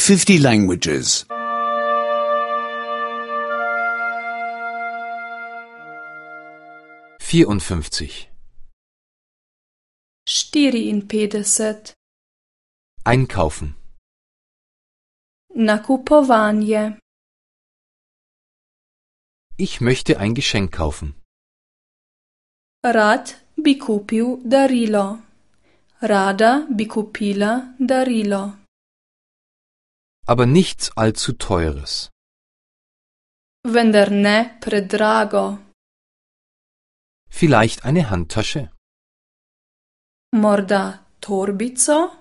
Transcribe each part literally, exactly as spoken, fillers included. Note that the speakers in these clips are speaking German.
fifty languages. vierundfünfzig. štiriinpetdeset. Einkaufen. Nakupovanje. Ich möchte ein Geschenk kaufen. Rad bi kupil darilo. Rada bi kupila darilo. Aber nichts allzu teures. Vendar ne predrago. Vielleicht eine Handtasche? Morda torbico?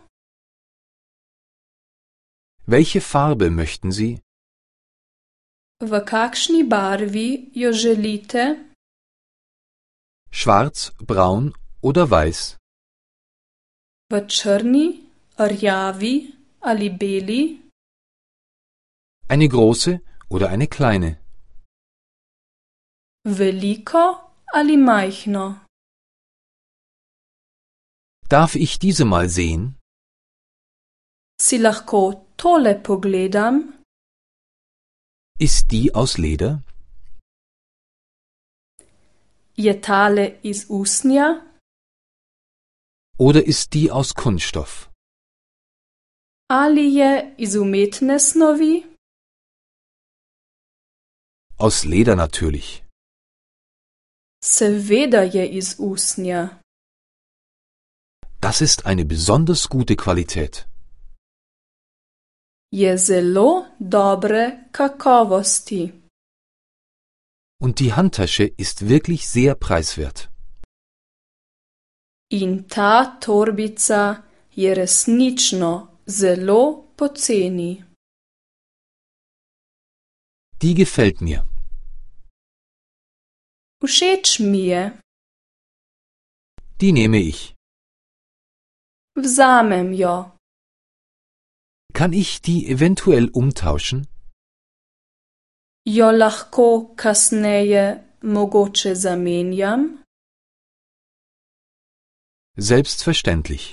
Welche Farbe möchten Sie? V kakšni barvi jo želite? Schwarz, braun oder weiß? V črni, rjavi ali beli? Eine große oder eine kleine? Veliko ali majhno? Darf ich diese mal sehen? Si lahko tole pogledam? Ist die aus Leder? Je tale iz usnja? Oder ist die aus Kunststoff? Ali je iz umetne snovi? Aus Leder natürlich. Seveda je iz usnja. Das ist eine besonders gute Qualität. Je zelo dobre kakovosti. Und die Handtasche ist wirklich sehr preiswert. In ta torbica je resnično zelo poceni. Die gefällt mir. Všeč mi je. Die nehme ich. Vzamem jo. Kann ich die eventuell umtauschen? Jo lahko kasneje mogoče zamenjam? Selbstverständlich.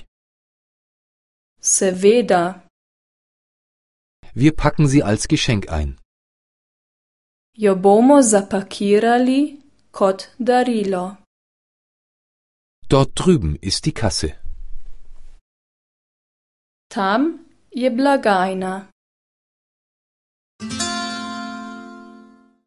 Seveda. Wir packen sie als Geschenk ein. Jo bomo zapakirali kot darilo. Dort drüben ist die Kasse. Tam je blagajna.